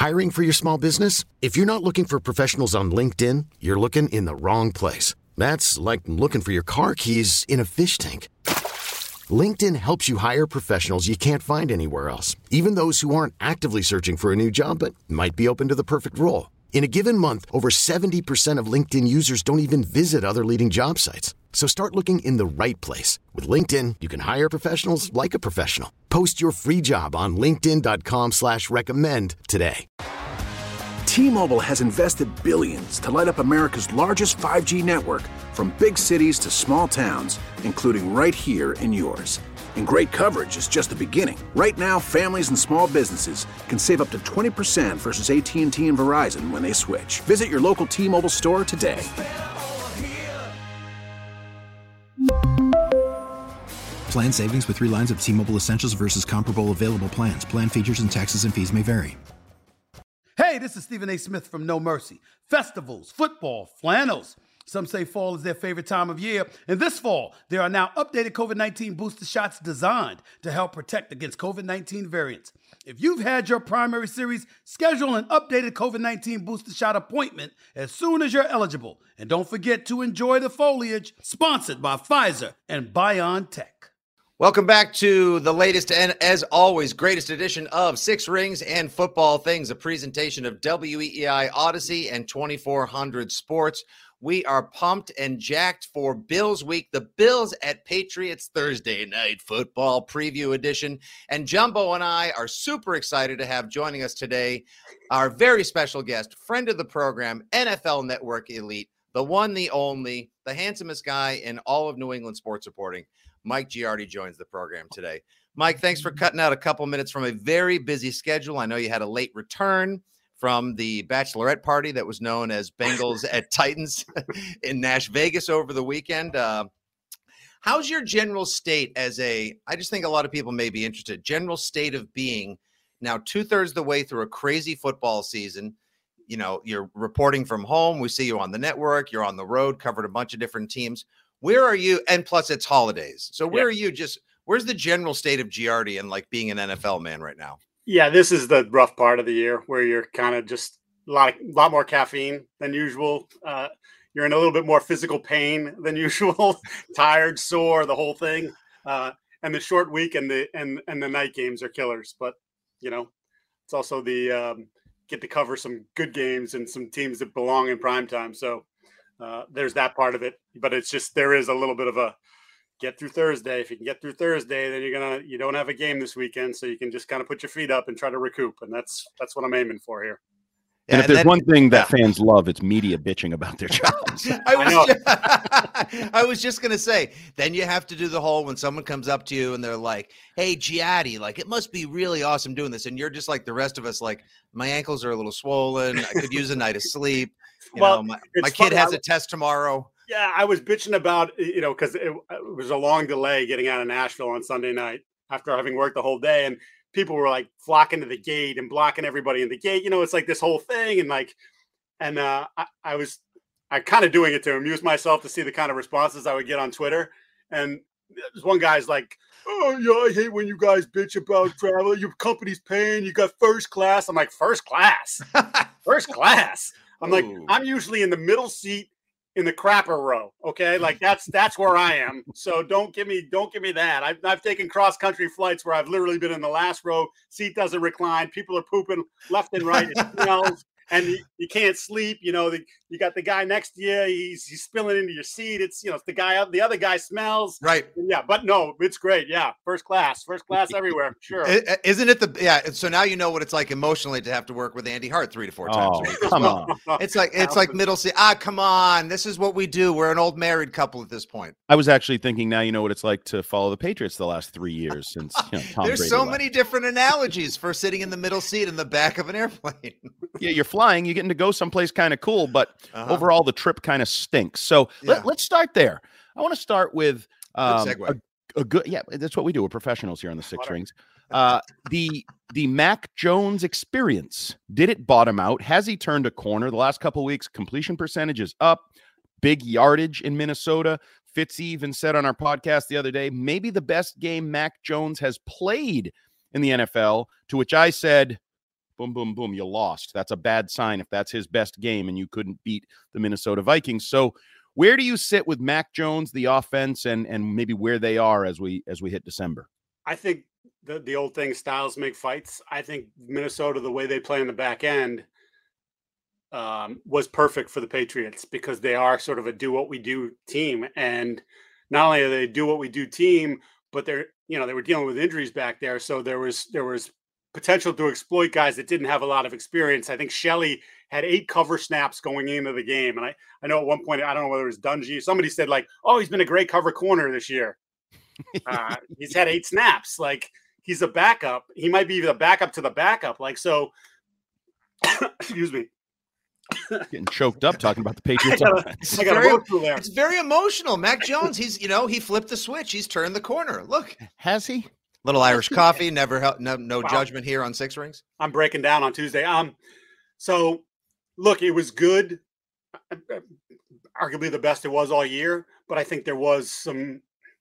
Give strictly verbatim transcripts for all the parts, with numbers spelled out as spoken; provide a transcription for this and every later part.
Hiring for your small business? If you're not looking for professionals on LinkedIn, you're looking in the wrong place. That's like looking for your car keys in a fish tank. LinkedIn helps you hire professionals you can't find anywhere else, even those who aren't actively searching for a new job but might be open to the perfect role. In a given month, over seventy percent of LinkedIn users don't even visit other leading job sites. So start looking in the right place. With LinkedIn, you can hire professionals like a professional. Post your free job on linkedin dot com slash recommend today. T-Mobile has invested billions to light up America's largest five G network, from big cities to small towns, including right here in yours. And great coverage is just the beginning. Right now, families and small businesses can save up to twenty percent versus A T and T and Verizon when they switch. Visit your local T-Mobile store today. Plan savings with three lines of T-Mobile Essentials versus comparable available plans. Plan features and taxes and fees may vary. Hey, this is Stephen A. Smith from No Mercy. Festivals, football, flannels. Some say fall is their favorite time of year. And this fall, there are now updated COVID nineteen booster shots designed to help protect against COVID nineteen variants. If you've had your primary series, schedule an updated COVID nineteen booster shot appointment as soon as you're eligible. And don't forget to enjoy the foliage. Sponsored by Pfizer and BioNTech. Welcome back to the latest and, as always, greatest edition of Six Rings and Football Things, a presentation of W E E I Odyssey and twenty-four hundred Sports. We are pumped and jacked for Bills Week, the Bills at Patriots Thursday Night Football Preview Edition. And Jumbo and I are super excited to have joining us today our very special guest, friend of the program, N F L Network elite, the one, the only, the handsomest guy in all of New England sports reporting. Mike Giardi joins the program today. Mike, thanks for cutting out a couple minutes from a very busy schedule. I know you had a late return from the bachelorette party that was known as Bengals at Titans in Nash Vegas over the weekend. Uh, how's your general state as a, I just think a lot of people may be interested, general state of being now two-thirds the way through a crazy football season? You know, you're reporting from home. We see you on the network. You're on the road, covered a bunch of different teams. Where are you? And plus it's holidays. So where yeah. are you just, where's the general state of Giardi and like being an N F L man right now? Yeah, this is the rough part of the year where you're kind of just a lot, of, lot more caffeine than usual. Uh, you're in a little bit more physical pain than usual, tired, sore, the whole thing. Uh, and the short week and the, and, and the night games are killers, but you know, it's also the, um, get to cover some good games and some teams that belong in prime time. So, Uh, there's that part of it, but it's just, there is a little bit of a get through Thursday. If you can get through Thursday, then you're going to, you don't have a game this weekend. So you can just kind of put your feet up and try to recoup. And that's, that's what I'm aiming for here. And, and if there's then, one thing that yeah. fans love, it's media bitching about their jobs. I was, just, I was just going to say, then you have to do the whole, when someone comes up to you and they're like, hey, Giardi, like, it must be really awesome doing this. And you're just like the rest of us, like, my ankles are a little swollen. I could use a night of sleep. You well, know, my, my kid funny. has a test tomorrow. Yeah, I was bitching about, you know, because it, it was a long delay getting out of Nashville on Sunday night after having worked the whole day. And people were like flocking to the gate and blocking everybody in the gate. You know, it's like this whole thing. And like, and uh, I, I was, I kind of doing it to amuse myself to see the kind of responses I would get on Twitter. And there's one guy's like, oh, yeah, I hate when you guys bitch about travel. Your company's paying. You got first class. I'm like, first class? First class? I'm like, Ooh. I'm usually in the middle seat in the crapper row. Okay. Like that's, that's where I am. So don't give me, don't give me that. I've, I've taken cross country flights where I've literally been in the last row, seat doesn't recline. People are pooping left and right. It smells and you, you can't sleep. You know, the, you got the guy next to you. He's, he's spilling into your seat. It's, you know, it's the guy up, the other guy smells. Right. Yeah. But no, it's great. Yeah. First class, first class everywhere. Sure. Isn't it the, yeah. So now you know what it's like emotionally to have to work with Andy Hart three to four times oh, a week. Come well. on. It's like, it's like middle seat. Ah, come on. This is what we do. We're an old married couple at this point. I was actually thinking now you know what it's like to follow the Patriots the last three years since you know, Tom There's Brady so left. many different analogies for sitting in the middle seat in the back of an airplane. Yeah, you're flying, you're getting to go someplace kind of cool, but uh-huh. overall the trip kind of stinks. So Yeah. let, let's start there. I want to start with um, Good segue. a, a good, yeah, that's what we do. We're professionals here on the Six Rings. Uh, the the Mac Jones experience. Did it bottom out? Has he turned a corner? The last couple of weeks, completion percentage is up. Big yardage in Minnesota. Fitzy even said on our podcast the other day, maybe the best game Mac Jones has played in the N F L, to which I said, boom, boom, boom, you lost. That's a bad sign if that's his best game and you couldn't beat the Minnesota Vikings. So where do you sit with Mac Jones, the offense, and and maybe where they are as we as we hit December? I think the, the old thing, styles make fights. I think Minnesota, the way they play in the back end, um, was perfect for the Patriots because they are sort of a do what we do team. And not only are they do what we do team, but they're, you know, they were dealing with injuries back there. So there was, there was potential to exploit guys that didn't have a lot of experience. I think Shelley had eight cover snaps going into the game. And I, I know at one point, I don't know whether it was Dungy, somebody said like, oh, he's been a great cover corner this year. Uh, he's had eight snaps. Like, he's a backup. He might be the backup to the backup. Like, so, excuse me. Getting choked up talking about the Patriots. I got, It's I got very, emotional there. it's very emotional. Mac Jones, he's, you know, he flipped the switch. He's turned the corner. Look. Has he? Little Irish coffee. Never help. No, no Wow. judgment here on Six Rings. I'm breaking down on Tuesday. Um, so look, it was good. Arguably the best it was all year, but I think there was some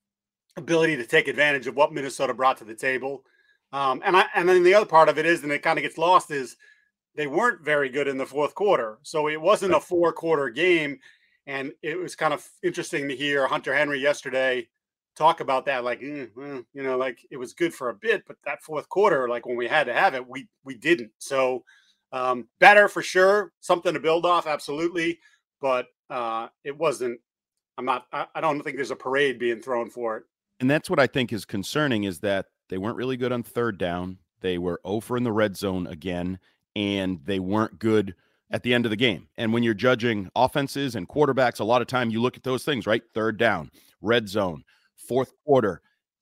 ability to take advantage of what Minnesota brought to the table. Um, and I, and then the other part of it is, and it kind of gets lost, is they weren't very good in the fourth quarter. So it wasn't a four quarter game. And it was kind of interesting to hear Hunter Henry yesterday talk about that. Like, mm, well, you know, like it was good for a bit, but that fourth quarter, like when we had to have it, we, we didn't. So um, better for sure. Something to build off. Absolutely. But uh, it wasn't, I'm not, I, I don't think there's a parade being thrown for it. And that's what I think is concerning, is that they weren't really good on third down. They were oh for in the red zone again, and they weren't good at the end of the game. And when you're judging offenses and quarterbacks, a lot of time you look at those things, right? Third down, red zone, fourth quarter.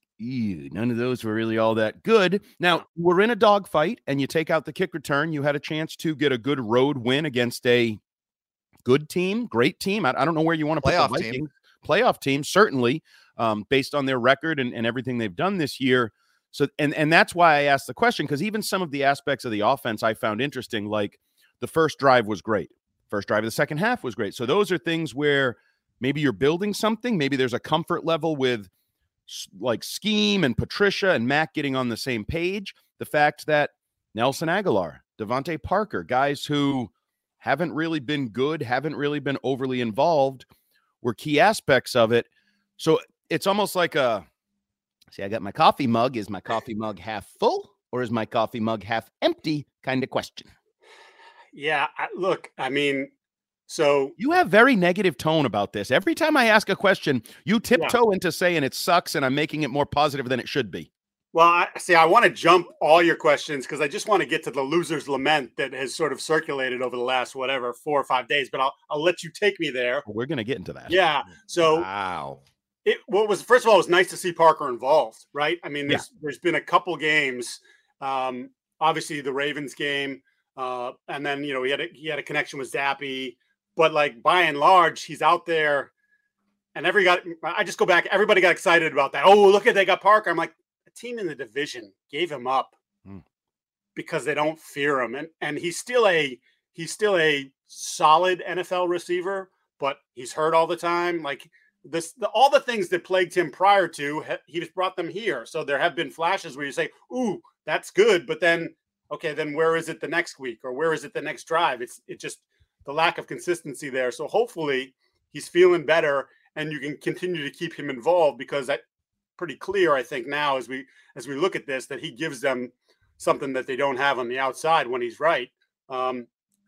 Ew, none of those were really all that good. Now, we're in a dogfight, and you take out the kick return. You had a chance to get a good road win against a good team, great team. I, I don't know where you want to put Playoff the Vikings. team. Playoff team, certainly, um, based on their record and, and everything they've done this year. So, and, and that's why I asked the question, because even some of the aspects of the offense I found interesting, like the first drive was great. First drive of the second half was great. So those are things where maybe you're building something. Maybe there's a comfort level with like Scheme and Patricia and Mac getting on the same page. The fact that Nelson Aguilar, Devontae Parker, guys who haven't really been good, haven't really been overly involved, were key aspects of it. So it's almost like a, see, I got my coffee mug. Is my coffee mug half full or is my coffee mug half empty kind of question? Yeah, I, look, I mean, so you have very negative tone about this. Every time I ask a question, you tiptoe yeah. into saying it sucks and I'm making it more positive than it should be. Well, I see, I want to jump all your questions because I just want to get to the loser's lament that has sort of circulated over the last, whatever, four or five days, but I'll, I'll let you take me there. Well, we're going to get into that. Yeah. So wow. It what was, first of all, it was nice to see Parker involved, right? I mean, there's, yeah. there's been a couple games, um, obviously the Ravens game, uh, and then, you know, he had a, he had a connection with Zappy, but like by and large, he's out there and every got, I just go back, everybody got excited about that. Oh, look at, they got Parker. I'm like, team in the division gave him up mm. because they don't fear him. And and he's still a he's still a solid N F L receiver, but he's hurt all the time. Like this, the, all the things that plagued him prior to, he's brought them here. So there have been flashes where you say, ooh, that's good. But then, okay, then where is it the next week or where is it the next drive? It's it just the lack of consistency there. So hopefully he's feeling better and you can continue to keep him involved because that, pretty clear, I think, now as we as we look at this, that he gives them something that they don't have on the outside when he's right. Um,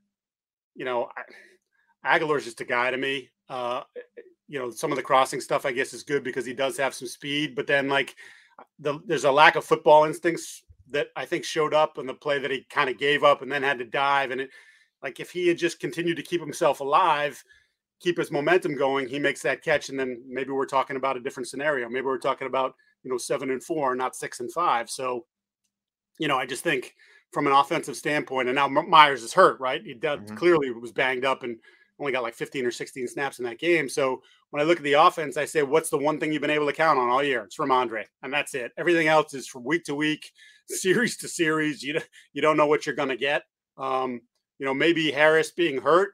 you know, Aguilar's just a guy to me. Uh, you know, some of the crossing stuff, I guess, is good because he does have some speed. But then, like, the, there's a lack of football instincts that I think showed up in the play that he kind of gave up and then had to dive. And it, like, if he had just continued to keep himself alive, keep his momentum going, he makes that catch, and then maybe we're talking about a different scenario. Maybe we're talking about, you know, seven and four, not six and five. So, you know, I just think from an offensive standpoint, and now Myers is hurt, right? He does, mm-hmm. clearly was banged up and only got like fifteen or sixteen snaps in that game. So when I look at the offense, I say, what's the one thing you've been able to count on all year? It's Rhamondre, and that's it. Everything else is from week to week, series to series. You you don't know what you're going to get. Um, you know, maybe Harris being hurt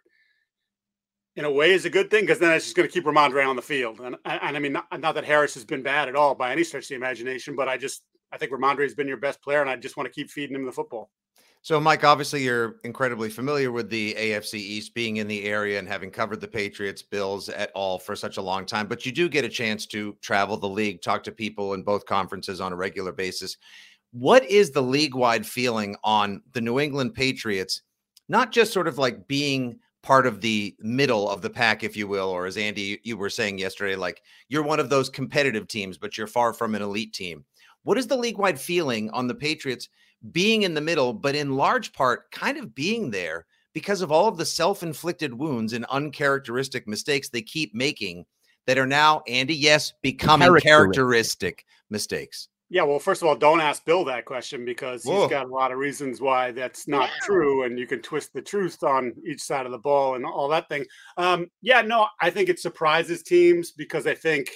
in a way is a good thing because then it's just going to keep Rhamondre on the field. And, and I mean, not, not that Harris has been bad at all by any stretch of the imagination, but I just, I think Rhamondre has been your best player and I just want to keep feeding him the football. So, Mike, obviously you're incredibly familiar with the A F C East, being in the area and having covered the Patriots, Bills et al. For such a long time, but you do get a chance to travel the league, talk to people in both conferences on a regular basis. What is the league-wide feeling on the New England Patriots, not just sort of like being part of the middle of the pack, if you will, or as Andy, you were saying yesterday, like you're one of those competitive teams, but you're far from an elite team. What is the league-wide feeling on the Patriots being in the middle, but in large part kind of being there because of all of the self-inflicted wounds and uncharacteristic mistakes they keep making that are now, Andy, yes, becoming characteristic, characteristic mistakes? Yeah, well, first of all, don't ask Bill that question because he's Whoa. got a lot of reasons why that's not true, and you can twist the truth on each side of the ball and all that thing. Um, yeah, no, I think it surprises teams because I think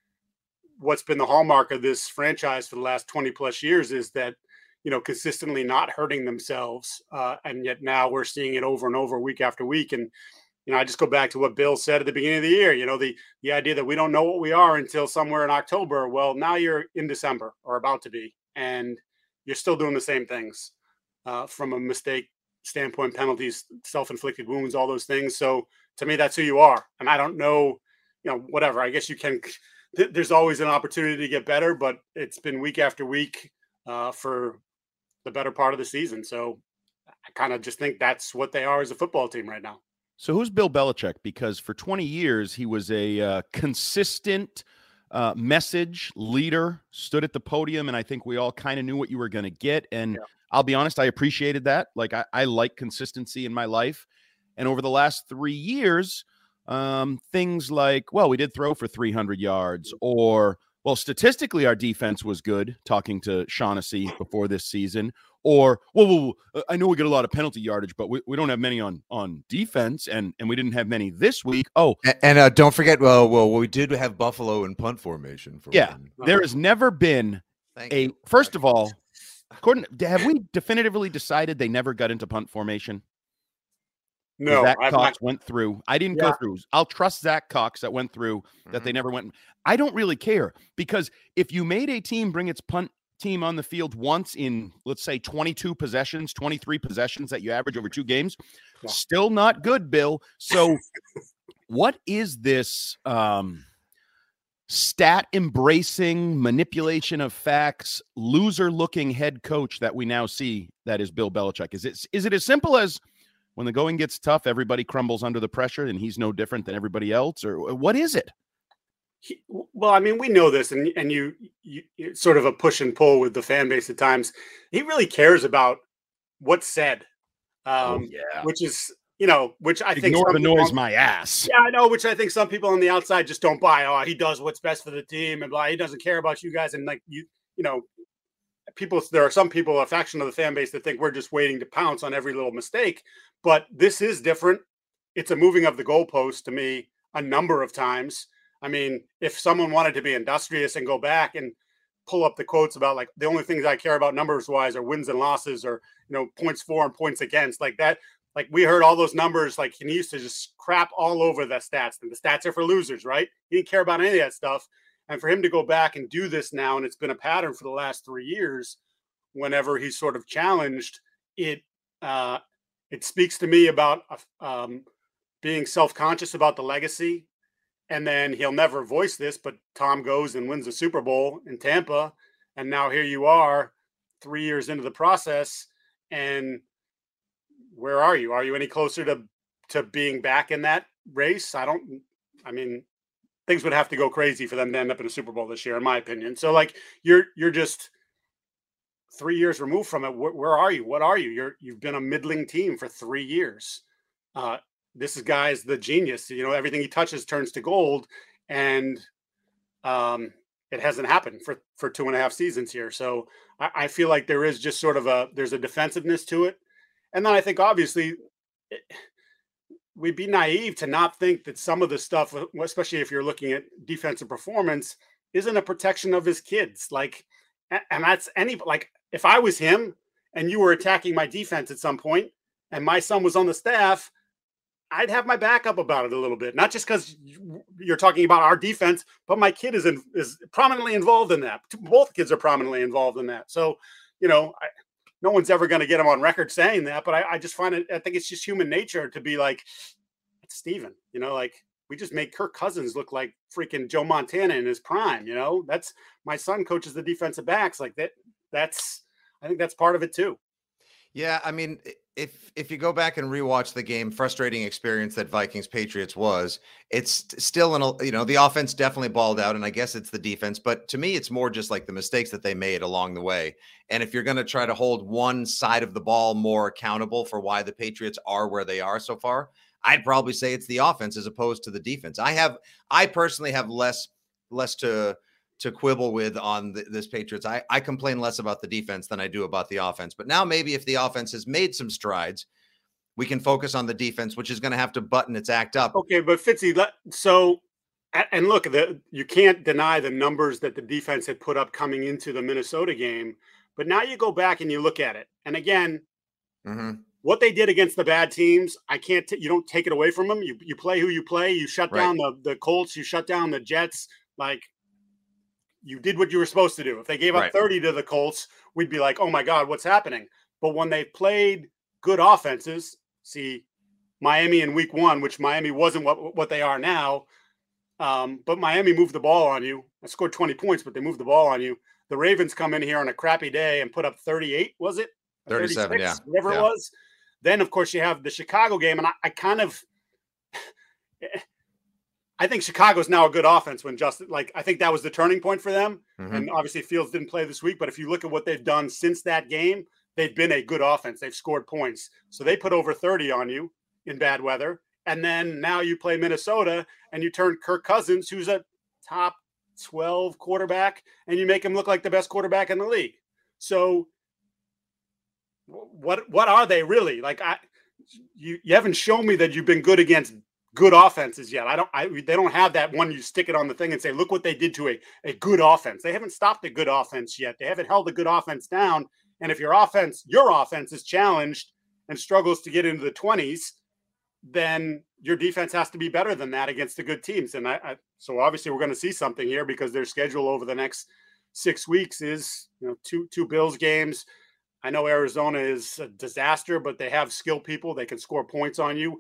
what's been the hallmark of this franchise for the last twenty plus years is that, you know, consistently not hurting themselves. Uh, and yet now we're seeing it over and over week after week. And, you know, I just go back to what Bill said at the beginning of the year, you know, the, the idea that we don't know what we are until somewhere in October. Well, now you're in December or about to be, and you're still doing the same things uh, from a mistake standpoint, penalties, self-inflicted wounds, all those things. So to me, that's who you are. And I don't know, you know, whatever, I guess you can, th- there's always an opportunity to get better, but it's been week after week uh, for the better part of the season. So I kind of just think that's what they are as a football team right now. So who's Bill Belichick? Because for twenty years, he was a uh, consistent uh, message leader, stood at the podium, and I think we all kind of knew what you were going to get. And yeah. I'll be honest, I appreciated that. Like, I, I like consistency in my life. And over the last three years, um, things like, well, we did throw for three hundred yards, or, well, statistically, our defense was good, talking to Shaughnessy before this season. Or, well, well, well, I know we get a lot of penalty yardage, but we, we don't have many on, on defense, and, and we didn't have many this week. Oh, and, and uh, don't forget, well, well, we did have Buffalo in punt formation. For yeah, one. There has never been Thank a you. First of all, according have we definitively decided they never got into punt formation? No, Zach I've Cox not... went through. I didn't yeah. go through. I'll trust Zach Cox that went through that mm-hmm. they never went. I don't really care, because if you made a team bring its punt team on the field once in, let's say, twenty-two possessions, twenty-three possessions that you average over two games, yeah. still not good, Bill. So what is this um, stat embracing manipulation of facts, loser looking head coach that we now see that is Bill Belichick? Is it, is it as simple as when the going gets tough, everybody crumbles under the pressure and he's no different than everybody else? Or what is it? He, well, I mean, we know this, and and you, you it's sort of a push and pull with the fan base at times. He really cares about what's said, um, oh, yeah. which is, you know, which I Ignore think ignore the noise, people, my ass. Yeah, I know, which I think some people on the outside just don't buy. Oh, he does what's best for the team, and blah, he doesn't care about you guys, and like you, you know, people. There are some people, a faction of the fan base, that think we're just waiting to pounce on every little mistake. But this is different. It's a moving of the goalpost to me a number of times. I mean, if someone wanted to be industrious and go back and pull up the quotes about, like, the only things I care about numbers wise are wins and losses, or, you know, points for and points against, like that. Like, we heard all those numbers, like, he used to just crap all over the stats, and the stats are for losers, right? He didn't care about any of that stuff. And for him to go back and do this now, and it's been a pattern for the last three years, whenever he's sort of challenged, it, uh, it speaks to me about um, being self-conscious about the legacy. And then he'll never voice this, but Tom goes and wins the Super Bowl in Tampa. And now here you are three years into the process. And where are you? Are you any closer to, to being back in that race? I don't, I mean, things would have to go crazy for them to end up in a Super Bowl this year, in my opinion. So, like, you're, you're just three years removed from it. Where, where are you? What are you? You're, you've been a middling team for three years. Uh, This guy is the genius. You know, everything he touches turns to gold, and um, it hasn't happened for, for two and a half seasons here. So I, I feel like there is just sort of a, there's a defensiveness to it. And then I think, obviously, it, we'd be naive to not think that some of the stuff, especially if you're looking at defensive performance, isn't a protection of his kids. Like, and that's any, like, if I was him and you were attacking my defense at some point and my son was on the staff, I'd have my back up about it a little bit, not just because you're talking about our defense, but my kid is in, is prominently involved in that. Both kids are prominently involved in that. So, you know, I, no one's ever going to get him on record saying that, but I, I just find it, I think it's just human nature to be like, it's Steven, you know, like we just made Kirk Cousins look like freaking Joe Montana in his prime. You know, that's my son coaches the defensive backs like that. That's, I think that's part of it too. Yeah, I mean, if if you go back and rewatch the game, frustrating experience that Vikings Patriots was, it's still an, you know, the offense definitely balled out, and I guess it's the defense, but to me, it's more just like the mistakes that they made along the way. And if you're going to try to hold one side of the ball more accountable for why the Patriots are where they are so far, I'd probably say it's the offense as opposed to the defense. I have, I personally have less less to. to quibble with on the, this Patriots. I, I complain less about the defense than I do about the offense. But now maybe if the offense has made some strides, we can focus on the defense, which is going to have to button its act up. Okay, but Fitzy, so, and look, the, you can't deny the numbers that the defense had put up coming into the Minnesota game. But now you go back and you look at it. And again, mm-hmm. what they did against the bad teams, I can't, t- you don't take it away from them. You, you play who you play. You shut right. down the, the Colts. You shut down the Jets. Like, you did what you were supposed to do. If they gave up right. thirty to the Colts, we'd be like, oh my God, what's happening? But when they played good offenses, see Miami in week one, which Miami wasn't what, what they are now. Um, but Miami moved the ball on you. I scored twenty points, but they moved the ball on you. The Ravens come in here on a crappy day and put up thirty-eight, was it? thirty-seven, yeah. Whatever yeah. it was. Then, of course, you have the Chicago game. And I, I kind of – I think Chicago's now a good offense when Justin, like, I think that was the turning point for them. Mm-hmm. And obviously Fields didn't play this week, but if you look at what they've done since that game, they've been a good offense. They've scored points. So they put over thirty on you in bad weather. And then now you play Minnesota and you turn Kirk Cousins, who's a top twelve quarterback, and you make him look like the best quarterback in the league. So what, what are they really? Like, I, you, you haven't shown me that you've been good against good offenses yet. I don't, I, they don't have that one. You stick it on the thing and say, look what they did to a, a good offense. They haven't stopped a good offense yet. They haven't held a good offense down. And if your offense, your offense is challenged and struggles to get into the twenties, then your defense has to be better than that against the good teams. And I, I so obviously we're going to see something here because their schedule over the next six weeks is, you know, two, two Bills games. I know Arizona is a disaster, but they have skilled people. They can score points on you.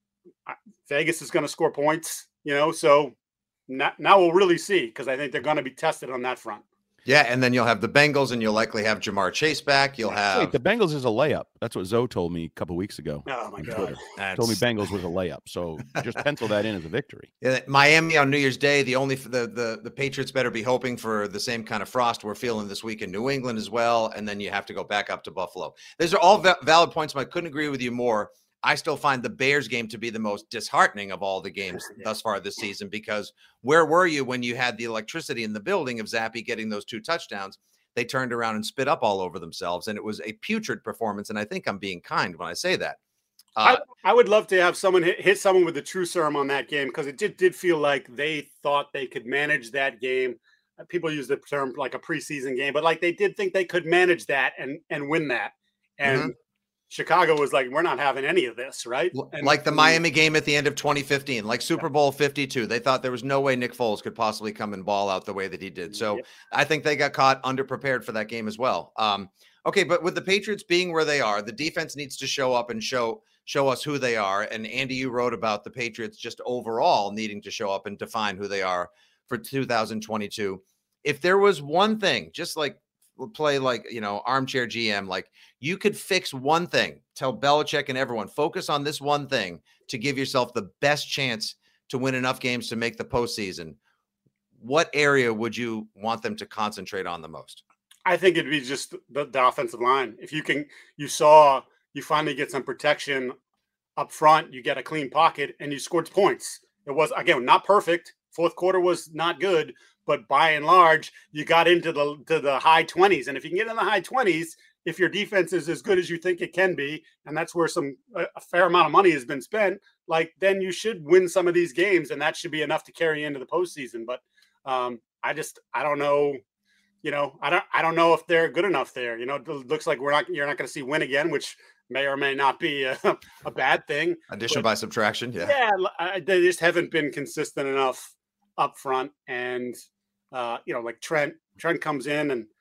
Vegas is going to score points, you know, so now, now we'll really see because I think they're going to be tested on that front. Yeah, and then you'll have the Bengals, and you'll likely have Jamar Chase back. You'll have Wait, the Bengals is a layup. That's what Zoe told me a couple weeks ago. Oh my God! Told me Bengals was a layup, so just pencil that in as a victory. Yeah, Miami on New Year's Day. The only the the the Patriots better be hoping for the same kind of frost we're feeling this week in New England as well, and then you have to go back up to Buffalo. These are all va- valid points. I couldn't agree with you more. I still find the Bears game to be the most disheartening of all the games yeah. thus far this season, because where were you when you had the electricity in the building of Zappe getting those two touchdowns? They turned around and spit up all over themselves, and it was a putrid performance. And I think I'm being kind when I say that. Uh, I, I would love to have someone hit, hit someone with the true serum on that game, because it did, did feel like they thought they could manage that game. People use the term like a preseason game, but like they did think they could manage that and, and win that. And mm-hmm. Chicago was like, we're not having any of this, right? And, like the Miami game at the end of twenty fifteen, like Super Bowl fifty-two. They thought there was no way Nick Foles could possibly come and ball out the way that he did. So yep. I think they got caught underprepared for that game as well. Um, okay, but with the Patriots being where they are, the defense needs to show up and show show us who they are. And Andy, you wrote about the Patriots just overall needing to show up and define who they are for two thousand twenty-two. If there was one thing, just like play like, you know, armchair G M, like you could fix one thing, tell Belichick and everyone, focus on this one thing to give yourself the best chance to win enough games to make the postseason. What area would you want them to concentrate on the most? I think it'd be just the, the offensive line. If you can, you saw, you finally get some protection up front, you get a clean pocket and you scored points. It was, again, not perfect. Fourth quarter was not good, but by and large, you got into the to the high twenties. And if you can get in the high twenties, if your defense is as good as you think it can be, and that's where some a, a fair amount of money has been spent, like then you should win some of these games, and that should be enough to carry into the postseason. But um, I just I don't know, you know, I don't I don't know if they're good enough there. You know, it looks like we're not you're not going to see win again, which may or may not be a, a bad thing. Addition but, by subtraction, yeah. Yeah, I, they just haven't been consistent enough up front, and uh, you know, like Trent, Trent comes in and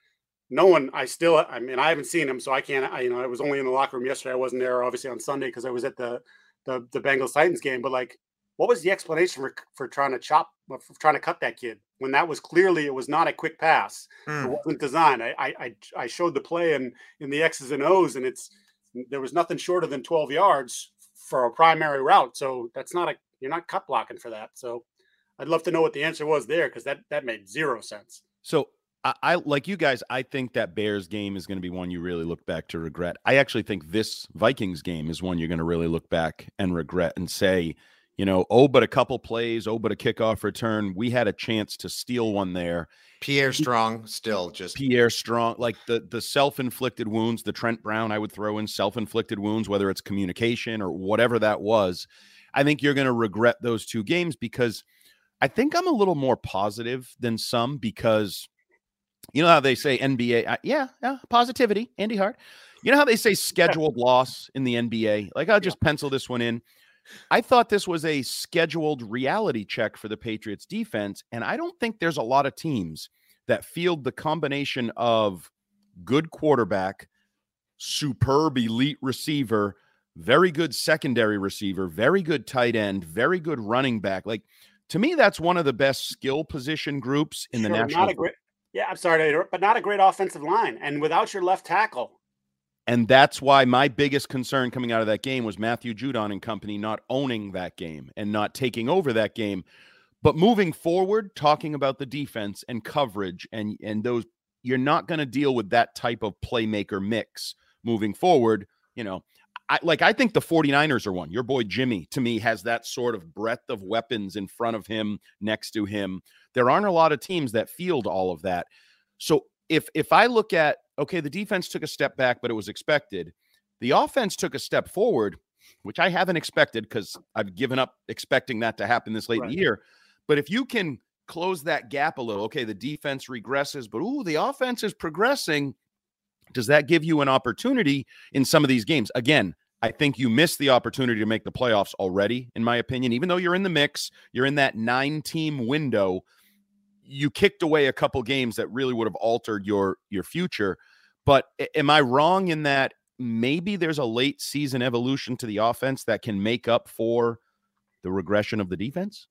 no one, I still, I mean, I haven't seen him, so I can't, I, you know, I was only in the locker room yesterday. I wasn't there, obviously, on Sunday because I was at the, the, the Bengals Titans game. But like, what was the explanation for, for trying to chop, for trying to cut that kid when that was clearly, it was not a quick pass. Mm. It wasn't designed. I, I, I showed the play in, in the X's and O's, and it's, there was nothing shorter than twelve yards for a primary route. So that's not a, you're not cut blocking for that. So I'd love to know what the answer was there, because that, that made zero sense. So I, I like you guys. I think that Bears game is going to be one you really look back to regret. I actually think this Vikings game is one you're going to really look back and regret and say, you know, oh, but a couple plays, oh, but a kickoff return. We had a chance to steal one there. Pierre Strong still just Pierre Strong, like the the self-inflicted wounds, the Trent Brown, I would throw in self-inflicted wounds, whether it's communication or whatever that was. I think you're going to regret those two games, because I think I'm a little more positive than some, because you know how they say N B A, uh, yeah, yeah, positivity, Andy Hart. You know how they say scheduled loss in the N B A? Like, I'll just pencil this one in. I thought this was a scheduled reality check for the Patriots defense, and I don't think there's a lot of teams that field the combination of good quarterback, superb elite receiver, very good secondary receiver, very good tight end, very good running back. Like, to me, that's one of the best skill position groups in the sure, national. Not a great, yeah, I'm sorry to interrupt, but not a great offensive line. And without your left tackle. And that's why my biggest concern coming out of that game was Matthew Judon and company not owning that game and not taking over that game. But moving forward, talking about the defense and coverage and, and those, you're not going to deal with that type of playmaker mix moving forward. You know, I like, I think the 49ers are one. Your boy Jimmy, to me, has that sort of breadth of weapons in front of him, next to him. There aren't a lot of teams that field all of that. So if if I look at, okay, the defense took a step back, but it was expected. The offense took a step forward, which I haven't expected because I've given up expecting that to happen this late right. in the year. But if you can close that gap a little, okay, the defense regresses, but ooh, the offense is progressing. Does that give you an opportunity in some of these games? Again, I think you missed the opportunity to make the playoffs already, in my opinion. Even though you're in the mix, you're in that nine-team window, you kicked away a couple games that really would have altered your, your future. But am I wrong in that maybe there's a late season evolution to the offense that can make up for the regression of the defense?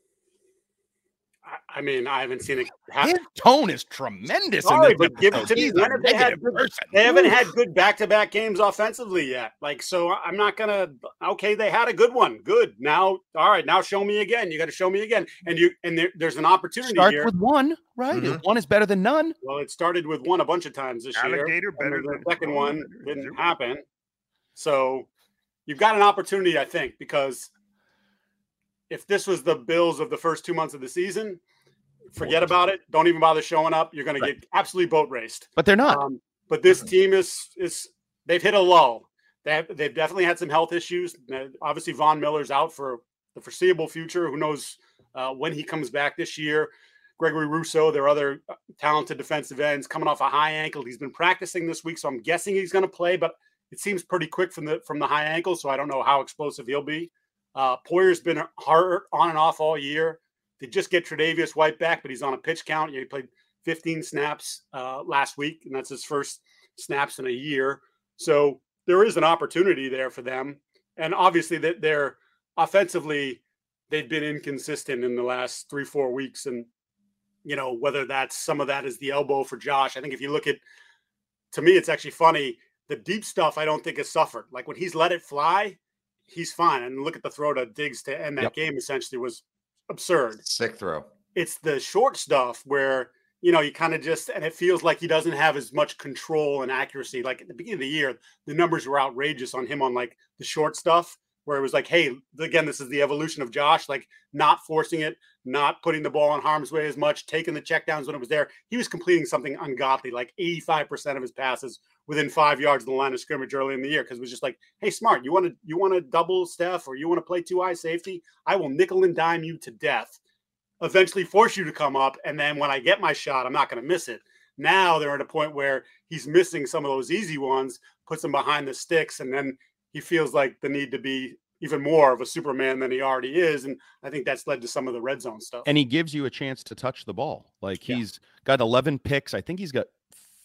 I mean, I haven't seen it happen. His tone is tremendous. Sorry, in but give it to me. When have they had good, they haven't had good back-to-back games offensively yet. Like, so I'm not going to, okay, they had a good one. Good. Now, all right, now show me again. You got to show me again. And you and there, there's an opportunity Start here. with one, right? Mm-hmm. One is better than none. Well, it started with one a bunch of times this Alligator year. better the than second one didn't happen. So you've got an opportunity, I think, because if this was the Bills of the first two months of the season, forget about it. Don't even bother showing up. You're going right. to get absolutely boat raced. But they're not. Um, but this team is is they've hit a lull. They have, they've definitely had some health issues. Obviously, Von Miller's out for the foreseeable future. Who knows uh, when he comes back this year? Gregory Rousseau, their other talented defensive ends, coming off a high ankle. He's been practicing this week, so I'm guessing he's going to play. But it seems pretty quick from the from the high ankle, so I don't know how explosive he'll be. Uh, Poyer's been hard on and off all year. They just get Tre'Davious White back, but he's on a pitch count. He played fifteen snaps uh, last week, and that's his first snaps in a year. So there is an opportunity there for them. And obviously that they're offensively, they've been inconsistent in the last three, four weeks. And, you know, whether that's some of that is the elbow for Josh. I think if you look at, to me, it's actually funny. The deep stuff, I don't think has suffered. Like when he's let it fly, he's fine. And look at the throw to Diggs to end that yep. game essentially was absurd. Sick throw. It's the short stuff where, you know, you kind of just, and it feels like he doesn't have as much control and accuracy. Like at the beginning of the year, the numbers were outrageous on him on like the short stuff where it was like, hey, again, this is the evolution of Josh, like not forcing it, not putting the ball in harm's way as much, taking the checkdowns when it was there. He was completing something ungodly, like eighty-five percent of his passes within five yards of the line of scrimmage early in the year. Cause it was just like, hey, Smart, you want to, you want to double Steph or you want to play two eye safety? I will nickel and dime you to death, eventually force you to come up. And then when I get my shot, I'm not going to miss it. Now they're at a point where he's missing some of those easy ones, puts them behind the sticks. And then he feels like the need to be even more of a Superman than he already is. And I think that's led to some of the red zone stuff. And he gives you a chance to touch the ball. Like yeah. he's got eleven picks. I think he's got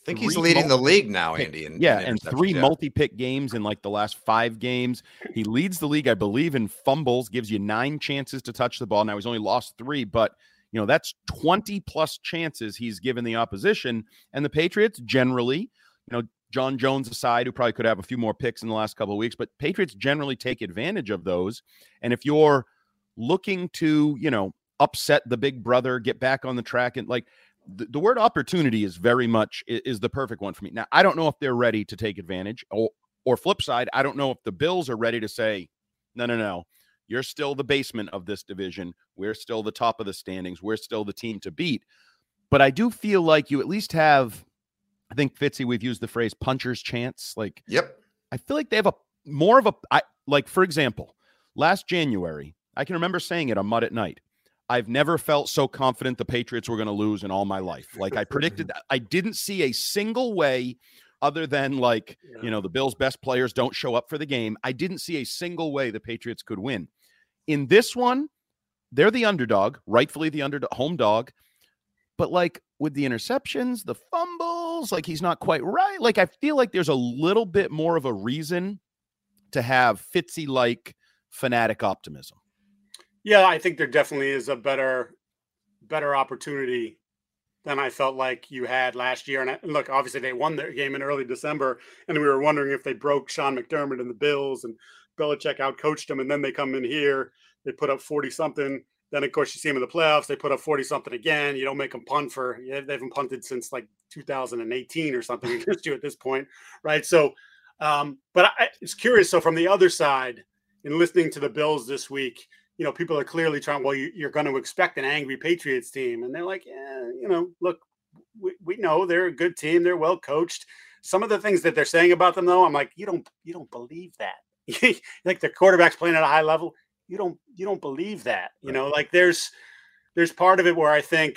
I think he's leading the league now, Andy. In, yeah, in and three yeah. multi-pick games in like the last five games. He leads the league, I believe, in fumbles, gives you nine chances to touch the ball. Now he's only lost three, but you know that's twenty plus chances he's given the opposition. And the Patriots generally, you know, John Jones aside, who probably could have a few more picks in the last couple of weeks, but Patriots generally take advantage of those. And if you're looking to, you know, upset the big brother, get back on the track, and like the, the word opportunity is very much is, is the perfect one for me. Now, I don't know if they're ready to take advantage, or or flip side, I don't know if the Bills are ready to say, no, no, no, you're still the basement of this division. We're still the top of the standings. We're still the team to beat. But I do feel like you at least have, I think, Fitzy, we've used the phrase puncher's chance. Like, yep. I feel like they have a more of a, I, like, for example, last January, I can remember saying it on Mud at Night. I've never felt so confident the Patriots were going to lose in all my life. Like, I predicted that. I didn't see a single way other than, like, yeah. you know, the Bills' best players don't show up for the game. I didn't see a single way the Patriots could win. In this one, they're the underdog, rightfully the underdog, home dog. But, like, with the interceptions, the fumbles, like, he's not quite right. Like, I feel like there's a little bit more of a reason to have Fitzy-like fanatic optimism. Yeah, I think there definitely is a better, better opportunity than I felt like you had last year. And, I, and look, obviously they won their game in early December, and we were wondering if they broke Sean McDermott and the Bills, and Belichick outcoached them, and then they come in here, they put up forty something. Then, of course, you see them in the playoffs. They put up forty something again. You don't make them punt for, they haven't punted since like two thousand eighteen or something against you at this point. Right. So, um, but I, it's curious. So from the other side, in listening to the Bills this week, you know, people are clearly trying, well, you, you're going to expect an angry Patriots team. And they're like, yeah, you know, look, we, we know they're a good team. They're well coached. Some of the things that they're saying about them, though, I'm like, you don't, you don't believe that. Like their quarterback's playing at a high level. You don't, you don't believe that, you right. know, like there's, there's part of it where I think,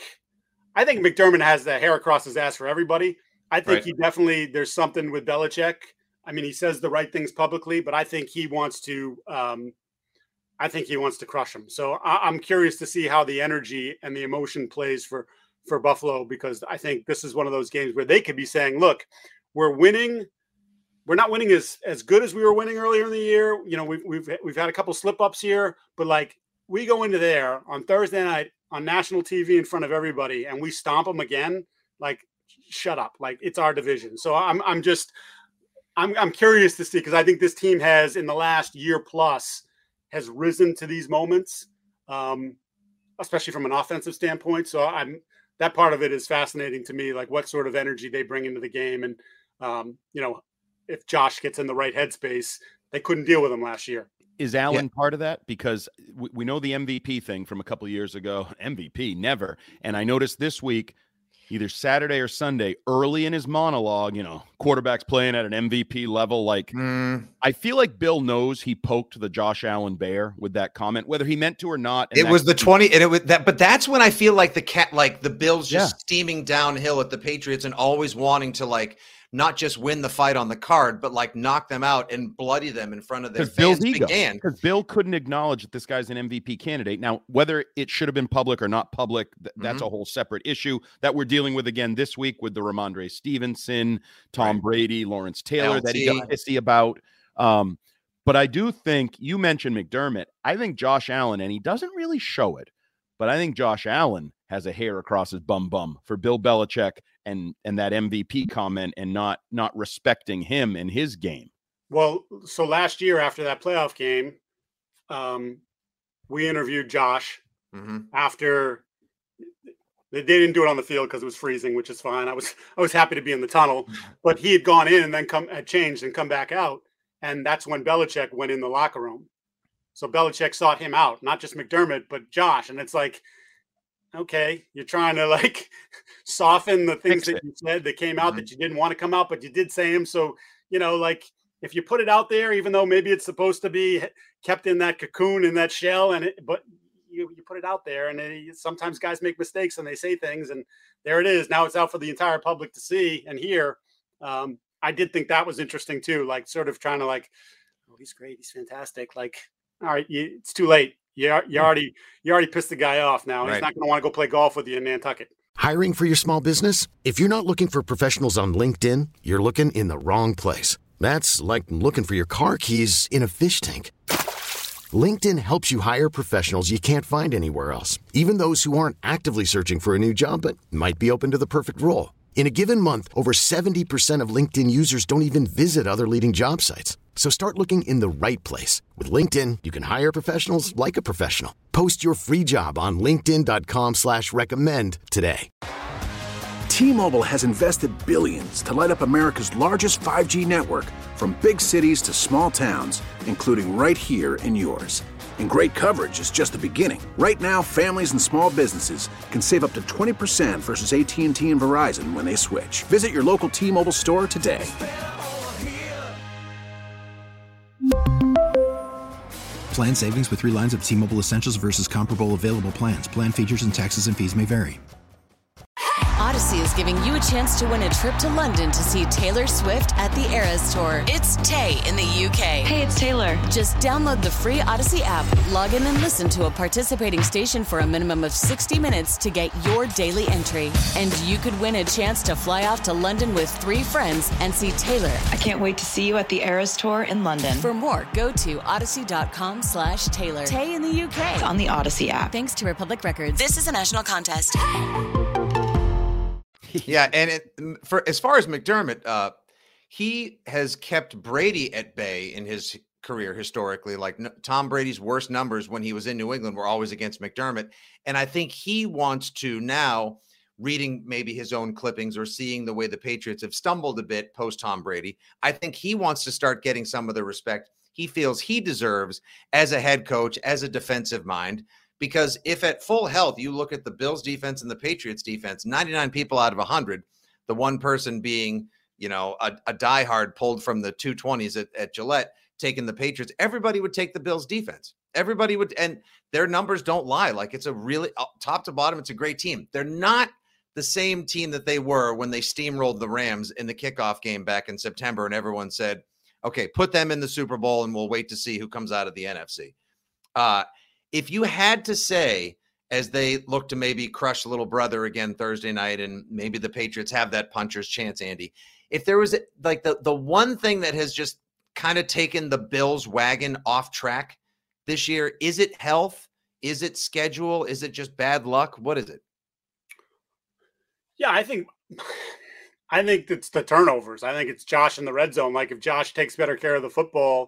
I think McDermott has the hair across his ass for everybody. I think right. he definitely, there's something with Belichick. I mean, he says the right things publicly, but I think he wants to, um, I think he wants to crush him. So I, I'm curious to see how the energy and the emotion plays for, for Buffalo, because I think this is one of those games where they could be saying, look, we're winning. We're not winning as, as good as we were winning earlier in the year. You know, we've, we've, we've had a couple slip ups here, but like we go into there on Thursday night on national T V in front of everybody and we stomp them again. Like, shut up. Like it's our division. So I'm, I'm just, I'm, I'm curious to see, because I think this team has in the last year plus has risen to these moments, um, especially from an offensive standpoint. So I'm, that part of it is fascinating to me, like what sort of energy they bring into the game. And, um, you know, if Josh gets in the right headspace, they couldn't deal with him last year. Is Allen yeah. part of that? Because we, we know the M V P thing from a couple of years ago. M V P, never. And I noticed this week, either Saturday or Sunday, early in his monologue, you know, quarterback's playing at an M V P level. Like, mm. I feel like Bill knows he poked the Josh Allen bear with that comment, whether he meant to or not. It was the twenty, and it was that, but that's when I feel like the cat, like the Bills just yeah. steaming downhill at the Patriots and always wanting to like not just win the fight on the card, but like knock them out and bloody them in front of their fans. Bill's ego. Began. Because Bill couldn't acknowledge that this guy's an M V P candidate. Now, whether it should have been public or not public, th- that's mm-hmm. a whole separate issue that we're dealing with again this week with the Ramondre Stevenson, Tom right. Brady, Lawrence Taylor L T that he got pissy about. Um, but I do think you mentioned McDermott. I think Josh Allen, and he doesn't really show it, but I think Josh Allen has a hair across his bum bum for Bill Belichick and and that M V P comment and not not respecting him and his game. Well, so last year after that playoff game, um, we interviewed Josh mm-hmm. after they didn't do it on the field because it was freezing, which is fine. I was I was happy to be in the tunnel, but he had gone in and then come had changed and come back out, and that's when Belichick went in the locker room. So Belichick sought him out, not just McDermott, but Josh, and it's like, okay, you're trying to like soften the things Fix that it. you said that came out mm-hmm. that you didn't want to come out, but you did say them. So, you know, like if you put it out there, even though maybe it's supposed to be kept in that cocoon, in that shell, and it, but you, you put it out there, and it, sometimes guys make mistakes and they say things, and there it is. Now it's out for the entire public to see and hear. Um, I did think that was interesting too, like sort of trying to like, oh, he's great, he's fantastic. Like, all right, you, it's too late. You you already you already pissed the guy off. Now right. he's not going to want to go play golf with you in Nantucket. Hiring for your small business? If you're not looking for professionals on LinkedIn, you're looking in the wrong place. That's like looking for your car keys in a fish tank. LinkedIn helps you hire professionals you can't find anywhere else, even those who aren't actively searching for a new job but might be open to the perfect role. In a given month, over seventy percent of LinkedIn users don't even visit other leading job sites. So start looking in the right place. With LinkedIn, you can hire professionals like a professional. Post your free job on linkedin dot com slash recommend today. T-Mobile has invested billions to light up America's largest five G network, from big cities to small towns, including right here in yours. And great coverage is just the beginning. Right now, families and small businesses can save up to twenty percent versus A T and T and Verizon when they switch. Visit your local T-Mobile store today. Plan savings with three lines of T-Mobile Essentials versus comparable available plans. Plan features and taxes and fees may vary. Odyssey is giving you a chance to win a trip to London to see Taylor Swift at the Eras Tour. It's Tay in the U K. Hey, it's Taylor. Just download the free Odyssey app, log in and listen to a participating station for a minimum of sixty minutes to get your daily entry. And you could win a chance to fly off to London with three friends and see Taylor. I can't wait to see you at the Eras Tour in London. For more, go to odyssey.com slash Taylor. Tay in the U K. It's on the Odyssey app. Thanks to Republic Records. This is a national contest. Yeah, and it, for as far as McDermott, uh, he has kept Brady at bay in his career historically. Like no, Tom Brady's worst numbers when he was in New England were always against McDermott, and I think he wants to now, reading maybe his own clippings or seeing the way the Patriots have stumbled a bit post Tom Brady, I think he wants to start getting some of the respect he feels he deserves as a head coach, as a defensive mind. Because if at full health, you look at the Bills defense and the Patriots defense, ninety-nine people out of one hundred, the one person being, you know, a, a diehard pulled from the two twenties at, at Gillette, taking the Patriots, everybody would take the Bills defense. Everybody would, and their numbers don't lie. Like it's a really, top to bottom, it's a great team. They're not the same team that they were when they steamrolled the Rams in the kickoff game back in September, and everyone said, okay, put them in the Super Bowl and we'll wait to see who comes out of the N F C. Uh, If you had to say, as they look to maybe crush little brother again Thursday night, and maybe the Patriots have that puncher's chance, Andy, if there was like the, the one thing that has just kind of taken the Bills wagon off track this year, is it health? Is it schedule? Is it just bad luck? What is it? Yeah, I think I think it's the turnovers. I think it's Josh in the red zone. Like if Josh takes better care of the football,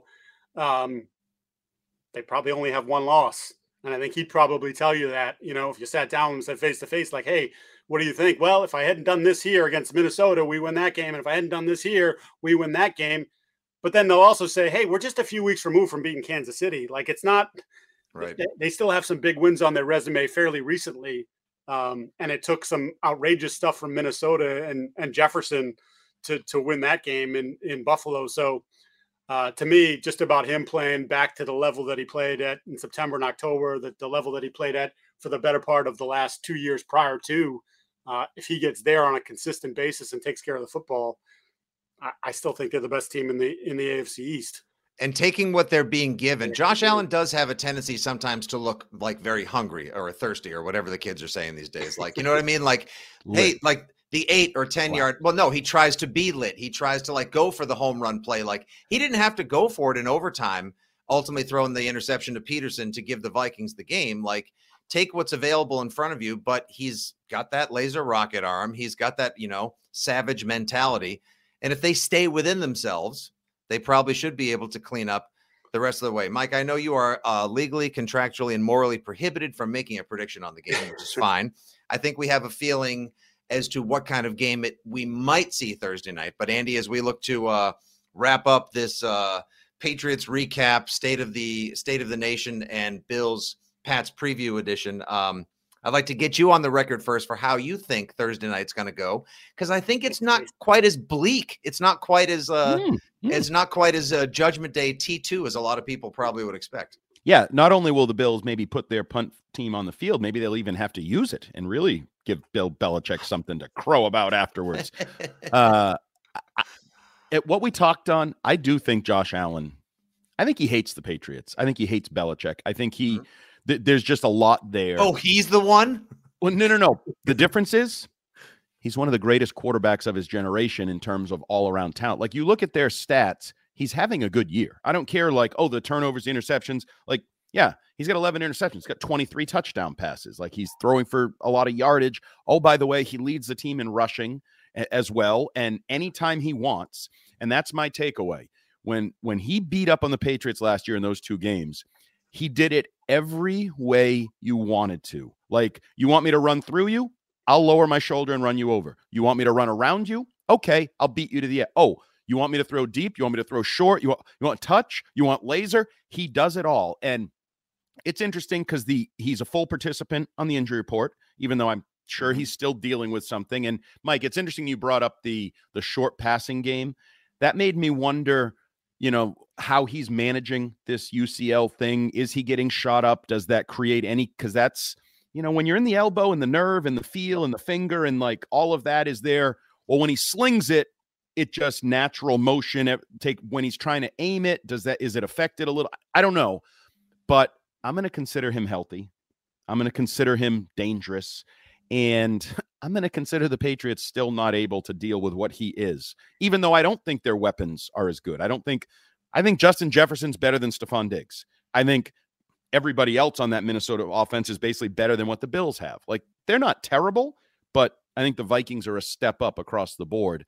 um, they probably only have one loss. And I think he'd probably tell you that, you know, if you sat down and said face to face, like, hey, what do you think? Well, if I hadn't done this here against Minnesota, we win that game. And if I hadn't done this here, we win that game. But then they'll also say, hey, we're just a few weeks removed from beating Kansas City. Like it's not, right. They, they still have some big wins on their resume fairly recently. Um, and it took some outrageous stuff from Minnesota and, and Jefferson to, to win that game in, in Buffalo. So, Uh, to me, just about him playing back to the level that he played at in September and October, the, the level that he played at for the better part of the last two years prior to, uh, if he gets there on a consistent basis and takes care of the football, I, I still think they're the best team in the in the A F C East. And taking what they're being given, Josh Allen does have a tendency sometimes to look like very hungry or thirsty or whatever the kids are saying these days. Like, you know what I mean? Like, hey, like the eight or ten wow. yard. Well, no, he tries to be lit. He tries to like go for the home run play. Like he didn't have to go for it in overtime, ultimately throwing the interception to Peterson to give the Vikings the game. Like take what's available in front of you, but he's got that laser rocket arm. He's got that, you know, savage mentality. And if they stay within themselves, they probably should be able to clean up the rest of the way. Mike, I know you are uh, legally, contractually, and morally prohibited from making a prediction on the game, which is fine. I think we have a feeling as to what kind of game it we might see Thursday night. But Andy, as we look to uh, wrap up this uh, Patriots recap, state of the state of the nation, and Bills Pats preview edition, um, I'd like to get you on the record first for how you think Thursday night's going to go, because I think it's not quite as bleak. It's not quite as uh, mm, mm. it's not quite as uh, Judgment Day T two as a lot of people probably would expect. Yeah, not only will the Bills maybe put their punt team on the field, maybe they'll even have to use it and really give Bill Belichick something to crow about afterwards. uh, I, at what we talked on, I do think Josh Allen, I think he hates the Patriots. I think he hates Belichick. I think he, th- there's just a lot there. Oh, he's the one? Well, no, no, no. The difference is he's one of the greatest quarterbacks of his generation in terms of all-around talent. Like, you look at their stats, he's having a good year. I don't care, like, oh, the turnovers, the interceptions. Like, yeah, he's got eleven interceptions. He's got twenty-three touchdown passes. Like, he's throwing for a lot of yardage. Oh, by the way, he leads the team in rushing a- as well. And anytime he wants, and that's my takeaway, when when he beat up on the Patriots last year in those two games, he did it every way you wanted to. Like, you want me to run through you? I'll lower my shoulder and run you over. You want me to run around you? Okay, I'll beat you to the end. Oh, you want me to throw deep? You want me to throw short? You want, you want touch? You want laser? He does it all. And it's interesting because the he's a full participant on the injury report, even though I'm sure he's still dealing with something. And Mike, it's interesting you brought up the the short passing game. That made me wonder, you know, how he's managing this U C L thing. Is he getting shot up? Does that create any, because that's, you know, when you're in the elbow and the nerve and the feel and the finger and like all of that is there. Well, when he slings it, it just natural motion. Take when he's trying to aim it, does that, is it affected a little? I don't know, but I'm going to consider him healthy. I'm going to consider him dangerous. And I'm going to consider the Patriots still not able to deal with what he is, even though I don't think their weapons are as good. I don't think, I think Justin Jefferson's better than Stephon Diggs. I think everybody else on that Minnesota offense is basically better than what the Bills have. Like, they're not terrible, but I think the Vikings are a step up across the board.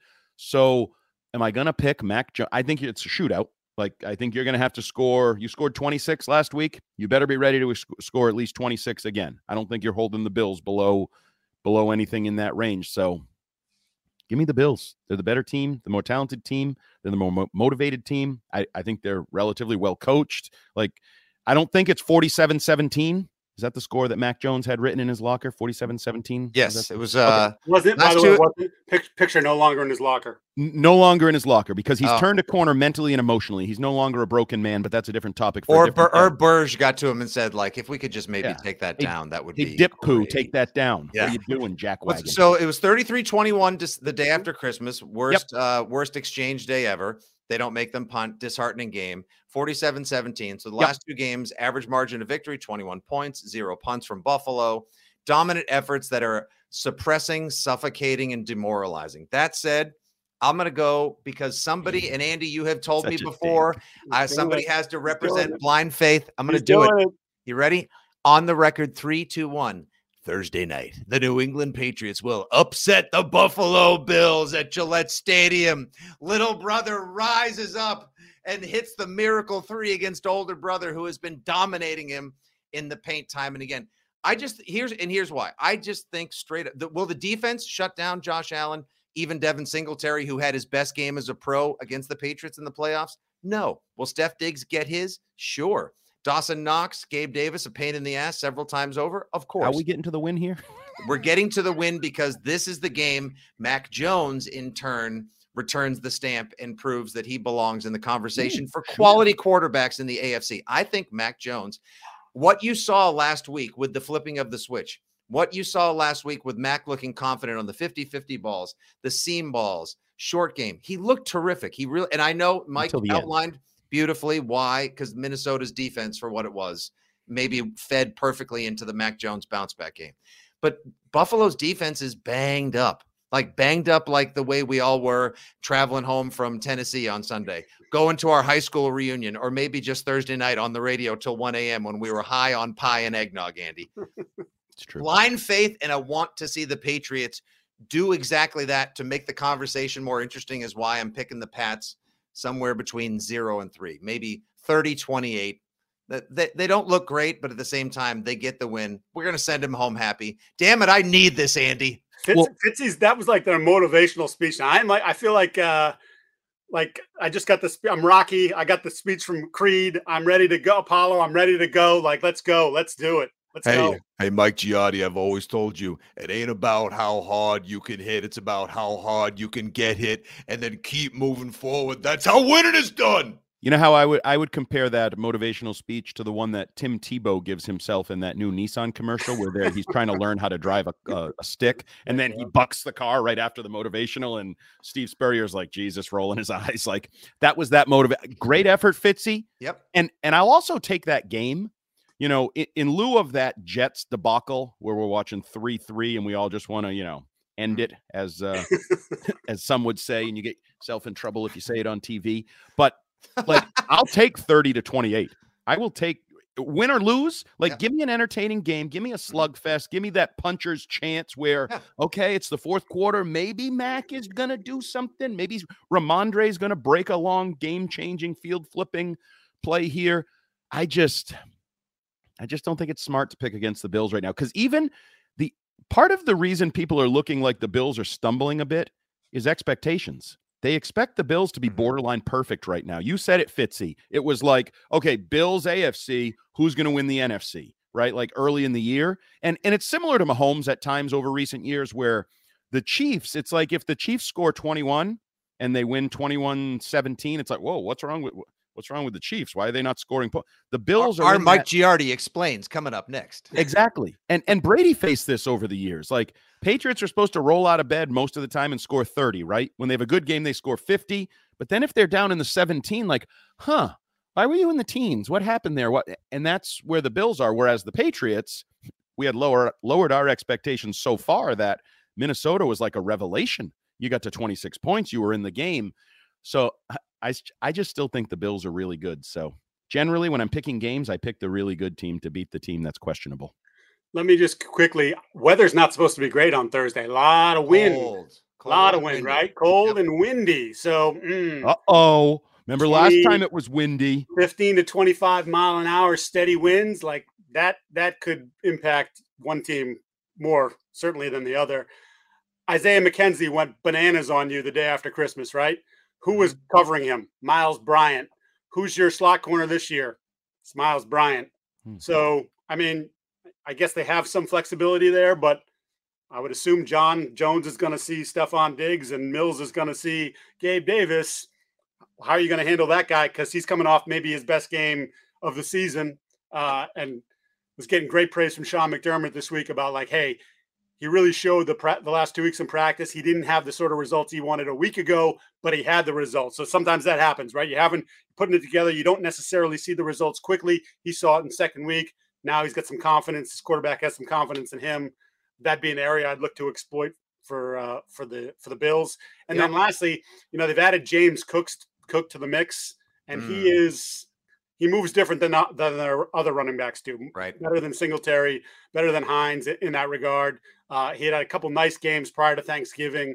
So am I going to pick Mac Jones? I think it's a shootout. Like, I think you're going to have to score. You scored twenty-six last week. You better be ready to sc- score at least twenty-six again. I don't think you're holding the Bills below below anything in that range. So give me the Bills. They're the better team, the more talented team. They're the more mo- motivated team. I, I think they're relatively well coached. Like, I don't think it's forty-seven seventeen. Is that the score that Mac Jones had written in his locker? forty-seven seventeen? Yes, it was. Uh, okay. Was it, by the way, wasn't pic- picture no longer in his locker? N- no longer in his locker because he's oh. turned a corner mentally and emotionally. He's no longer a broken man, but that's a different topic. For or different Ber- or Burge got to him and said, like, if we could just maybe yeah. take that hey, down, that would hey, be dip poo, great. take that down. Yeah. What are you doing, Jack Wagon? So it was thirty-three twenty-one just the day after Christmas. Worst yep. uh, worst exchange day ever. They don't make them punt. Disheartening game. forty-seven seventeen. So the yep. last two games, average margin of victory, twenty-one points, zero punts from Buffalo. Dominant efforts that are suppressing, suffocating, and demoralizing. That said, I'm going to go because somebody, and Andy, you have told Such me before, uh, somebody it. has to represent blind faith. I'm going to He's do it. it. You ready? On the record, three, two, one. Thursday night, the New England Patriots will upset the Buffalo Bills at Gillette Stadium. Little brother rises up and hits the miracle three against older brother who has been dominating him in the paint time and again. I just, here's, and here's why. I just think straight up, the, will the defense shut down Josh Allen, even Devin Singletary, who had his best game as a pro against the Patriots in the playoffs? No. Will Steph Diggs get his? Sure. Dawson Knox, Gabe Davis, a pain in the ass several times over? Of course. How are we getting to the win here? We're getting to the win because this is the game. Mac Jones, in turn, returns the stamp and proves that he belongs in the conversation Ooh, for quality sure. quarterbacks in the A F C. I think Mac Jones, what you saw last week with the flipping of the switch, what you saw last week with Mac looking confident on the fifty-fifty balls, the seam balls, short game, he looked terrific. He really, and I know Mike outlined end. beautifully why, because Minnesota's defense, for what it was, maybe fed perfectly into the Mac Jones bounce back game. But Buffalo's defense is banged up, like banged up like the way we all were traveling home from Tennessee on Sunday, going to our high school reunion, or maybe just Thursday night on the radio till one a.m. when we were high on pie and eggnog, Andy. It's true. Blind faith, and I want to see the Patriots do exactly that to make the conversation more interesting is why I'm picking the Pats somewhere between zero and three, maybe thirty twenty-eight. They, they don't look great, but at the same time, they get the win. We're going to send them home happy. Damn it, I need this, Andy. Fitz, well, Fitzy's, that was like their motivational speech. Now, I'm like, I feel like, uh, like I just got the, I'm Rocky. I got the speech from Creed. I'm ready to go. Apollo, I'm ready to go. Like, let's go. Let's do it. Let's hey, go. Hey, Mike Giotti, I've always told you, it ain't about how hard you can hit. It's about how hard you can get hit and then keep moving forward. That's how winning is done. You know how I would I would compare that motivational speech to the one that Tim Tebow gives himself in that new Nissan commercial where there he's trying to learn how to drive a, a, a stick, and then he bucks the car right after the motivational, and Steve Spurrier's like, Jesus, rolling his eyes. Like, that was that motive. Great effort, Fitzy. Yep. And and I'll also take that game. you know, in, in lieu of that Jets debacle where we're watching three three and we all just want to, you know, end it, as uh, as some would say, and you get yourself in trouble if you say it on T V. But like, I'll take thirty to twenty-eight. I will take win or lose. Like, yeah. give me an entertaining game. Give me a slugfest. Give me that puncher's chance where, yeah. okay, it's the fourth quarter. Maybe Mac is going to do something. Maybe Ramondre is going to break a long game-changing, field-flipping play here. I just, I just don't think it's smart to pick against the Bills right now, because even the part of the reason people are looking like the Bills are stumbling a bit is expectations. They expect the Bills to be borderline perfect right now. You said it, Fitzy. It was like, okay, Bills A F C, who's going to win the N F C, right? Like early in the year. And and it's similar to Mahomes at times over recent years where the Chiefs, it's like if the Chiefs score twenty-one and they win twenty-one seventeen, it's like, whoa, what's wrong with what's wrong with the Chiefs? Why are they not scoring? Po-? The Bills our, are Our Mike that- Giardi explains coming up next. Exactly. And and Brady faced this over the years. Like, Patriots are supposed to roll out of bed most of the time and score thirty, right? When they have a good game, they score fifty. But then if they're down in the seventeen, like, huh, why were you in the teens? What happened there? What? And that's where the Bills are. Whereas the Patriots, we had lower, lowered our expectations so far that Minnesota was like a revelation. You got to twenty-six points. You were in the game. So I, I just still think the Bills are really good. So generally, when I'm picking games, I pick the really good team to beat the team that's questionable. Let me just quickly, weather's not supposed to be great on Thursday. A lot of wind. Cold. A lot of wind, windy. right? Cold Yep. and windy. So, mm, Uh-oh. Remember twenty, last time it was windy? fifteen to twenty-five mile an hour steady winds, like that, that could impact one team more certainly than the other. Isaiah McKenzie went bananas on you the day after Christmas, right? Who was covering him? Miles Bryant. Who's your slot corner this year? It's Miles Bryant. Hmm. So, I mean, I guess they have some flexibility there, but I would assume John Jones is going to see Stephon Diggs and Mills is going to see Gabe Davis. How are you going to handle that guy? Because he's coming off maybe his best game of the season, uh, and was getting great praise from Sean McDermott this week about like, hey, he really showed the pra- the last two weeks in practice. He didn't have the sort of results he wanted a week ago, but he had the results. So sometimes that happens, right? You haven't putting it together. You don't necessarily see the results quickly. He saw it in second week. Now he's got some confidence. His quarterback has some confidence in him. That'd be an area I'd look to exploit for uh, for the for the Bills. And Yep. then lastly, you know, they've added James Cooks Cook to the mix, and Mm. he is he moves different than not, than their other running backs do. Right. Better than Singletary, better than Hines in that regard. Uh, he had a couple nice games prior to Thanksgiving.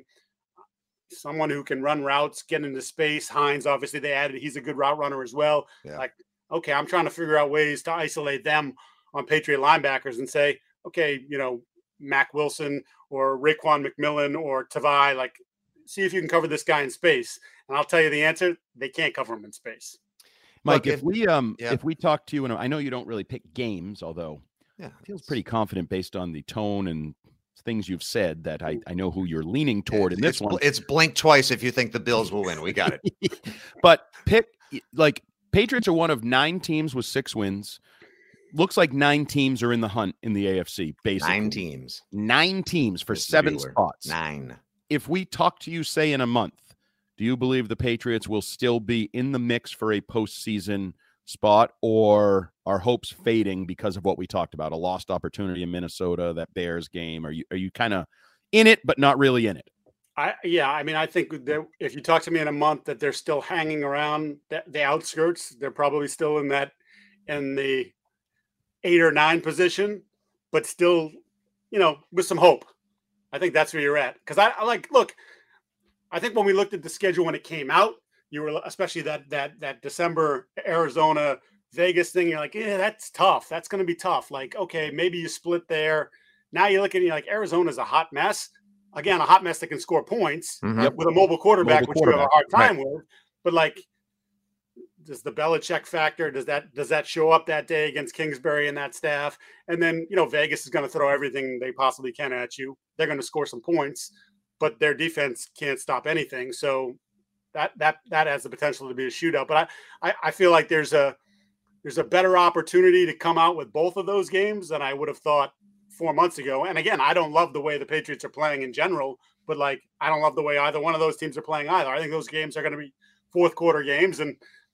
Someone who can run routes, get into space. Hines, obviously, they added. He's a good route runner as well. Yeah. Like, okay, I'm trying to figure out ways to isolate them on Patriot linebackers and say, okay, you know, Mac Wilson or Raekwon McMillan or Tavai, like, see if you can cover this guy in space. And I'll tell you the answer: they can't cover him in space. Mike, Look, if we um yeah. if we talk to you, and I know you don't really pick games, although Yeah. it feels pretty confident based on the tone and things you've said that I, I know who you're leaning toward in this it's, one. It's blink twice if you think the Bills will win. We got it. But pick like Patriots are one of nine teams with six wins. Looks like nine teams are in the hunt in the A F C, basically. Nine teams. Nine teams for Mister seven Bueller. spots. Nine. If we talk to you, say, in a month, do you believe the Patriots will still be in the mix for a postseason spot, or are hopes fading because of what we talked about, a lost opportunity in Minnesota, that Bears game? Are you are you kind of in it, but not really in it? I yeah, I mean, I think that if you talk to me in a month that they're still hanging around the, the outskirts, they're probably still in that in the eight or nine position, but still, you know, with some hope. I think that's where you're at. Because I, I like look, I think when we looked at the schedule when it came out, you were especially that that that December Arizona Vegas thing. You're like, yeah, that's tough. That's going to be tough. Like, okay, maybe you split there. Now you look at it, you're like, Arizona's a hot mess. Again, a hot mess that can score points Mhm. with a mobile quarterback, Mobile which you have a hard quarterback, time with. But like, does the Belichick factor, does that does that show up that day against Kingsbury and that staff? And then, you know, Vegas is going to throw everything they possibly can at you. They're going to score some points, but their defense can't stop anything. So that that that has the potential to be a shootout. But I, I, I feel like there's a there's a better opportunity to come out with both of those games than I would have thought four months ago. And again, I don't love the way the Patriots are playing in general, but like I don't love the way either one of those teams are playing either. I think those games are going to be fourth quarter games. And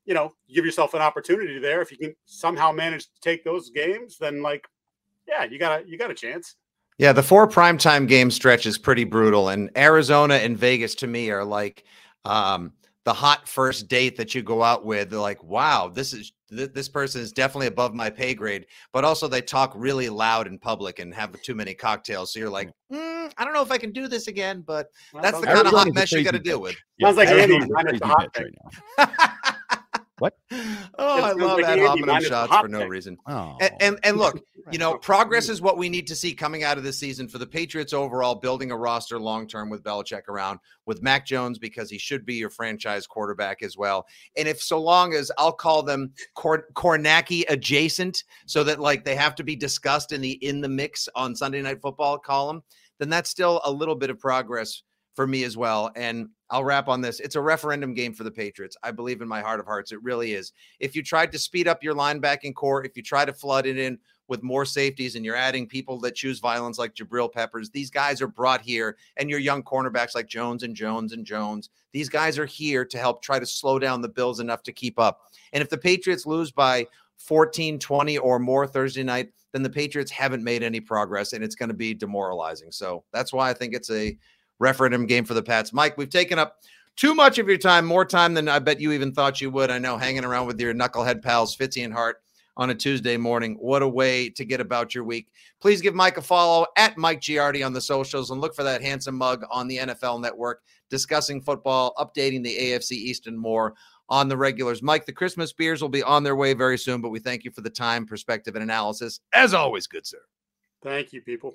you know, give yourself an opportunity there. If you can somehow manage to take those games, then like, yeah, you got a, you got a chance. Yeah, the four primetime game stretch is pretty brutal, and Arizona and Vegas to me are like um, the hot first date that you go out with. They're like, wow, this is th- this person is definitely above my pay grade, but also they talk really loud in public and have too many cocktails. So you're like, mm, I don't know if I can do this again, but that's the kind of hot mess you got to deal with. Sounds like Andy Arizona's a minus crazy the hot bitch pick. right now. What? Oh, It I sounds love like that Andy hominum minus the shots hot for no pick. reason. Oh. And, and and look, you know, progress is what we need to see coming out of this season for the Patriots overall, building a roster long term with Belichick around, with Mac Jones, because he should be your franchise quarterback as well. And if so long as I'll call them Cor- Kornacki adjacent, so that like they have to be discussed in the in the mix on Sunday Night Football column, then that's still a little bit of progress for me as well. And I'll wrap on this. It's a referendum game for the Patriots. I believe in my heart of hearts. It really is. If you tried to speed up your linebacking core, if you try to flood it in with more safeties and you're adding people that choose violence like Jabril Peppers, these guys are brought here, and your young cornerbacks like Jones and Jones and Jones, these guys are here to help try to slow down the Bills enough to keep up. And if the Patriots lose by fourteen, twenty or more Thursday night, then the Patriots haven't made any progress, and it's going to be demoralizing. So that's why I think it's a referendum game for the Pats. Mike, we've taken up too much of your time, more time than I bet you even thought you would. I know, hanging around with your knucklehead pals, Fitzy and Hart, on a Tuesday morning. What a way to get about your week. Please give Mike a follow at Mike Giardi on the socials, and look for that handsome mug on the N F L Network, discussing football, updating the A F C East, and more on the regulars. Mike, the Christmas beers will be on their way very soon, but we thank you for the time, perspective, and analysis. As always, good sir. Thank you, people.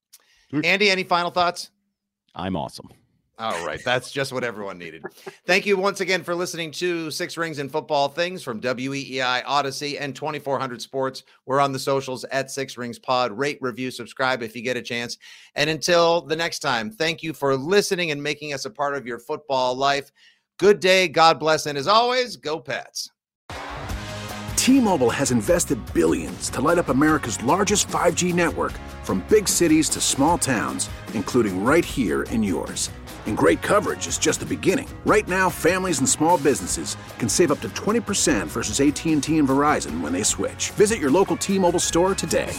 Andy, any final thoughts? I'm awesome. All right. That's just what everyone needed. Thank you once again for listening to Six Rings and Football Things from W E E I, Odyssey, and twenty-four hundred Sports. We're on the socials at Six Rings Pod. Rate, review, subscribe if you get a chance. And until the next time, thank you for listening and making us a part of your football life. Good day. God bless. And as always, go Pats. T-Mobile has invested billions to light up America's largest five G network, from big cities to small towns, including right here in yours. And great coverage is just the beginning. Right now, families and small businesses can save up to twenty percent versus A T and T and Verizon when they switch. Visit your local T-Mobile store today.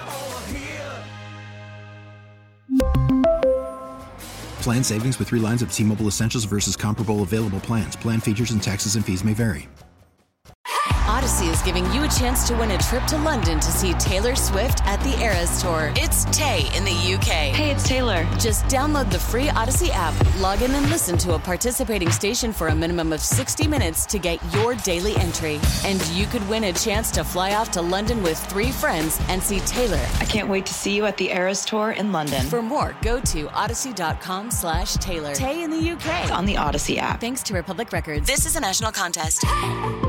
Plan savings with three lines of T-Mobile Essentials versus comparable available plans. Plan features and taxes and fees may vary. Odyssey is giving you a chance to win a trip to London to see Taylor Swift at the Eras Tour. It's Tay in the U K. Hey, it's Taylor. Just download the free Odyssey app, log in and listen to a participating station for a minimum of sixty minutes to get your daily entry. And you could win a chance to fly off to London with three friends and see Taylor. I can't wait to see you at the Eras Tour in London. For more, go to odyssey.com slash Taylor. Tay in the U K. On the Odyssey app. Thanks to Republic Records. This is a national contest.